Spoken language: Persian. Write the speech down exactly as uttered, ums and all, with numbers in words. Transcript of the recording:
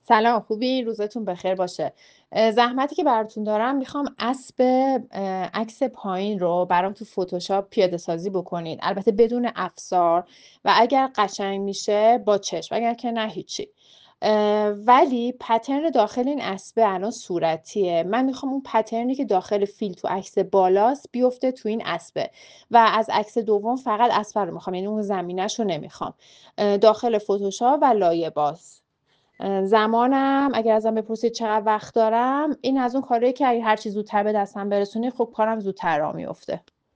سلام، خوبی؟ روزتون بخیر باشه. اه، زحمتی که براتون دارم میخوام اسب اه، عکس پایین رو برام تو فتوشاپ پیاده سازی بکنید. البته بدون افزار و اگر قشنگ میشه با چشم، اگر که نه هیچی. اه، ولی پترن داخل این اسبه الان صورتیه. من میخوام اون پترنی که داخل فیل تو عکس بالاست بیفته تو این اسبه و از عکس دوم فقط اسب رو میخوام، یعنی اون زمینش رو نمیخوام. اه، داخل فتوشاپ و لایه باز. زمانم اگر ازم بپرسید چقدر وقت دارم، این از اون کاریه که اگه هر چی زودتر به دستم برسونی خب کارم زودتر راه میفته.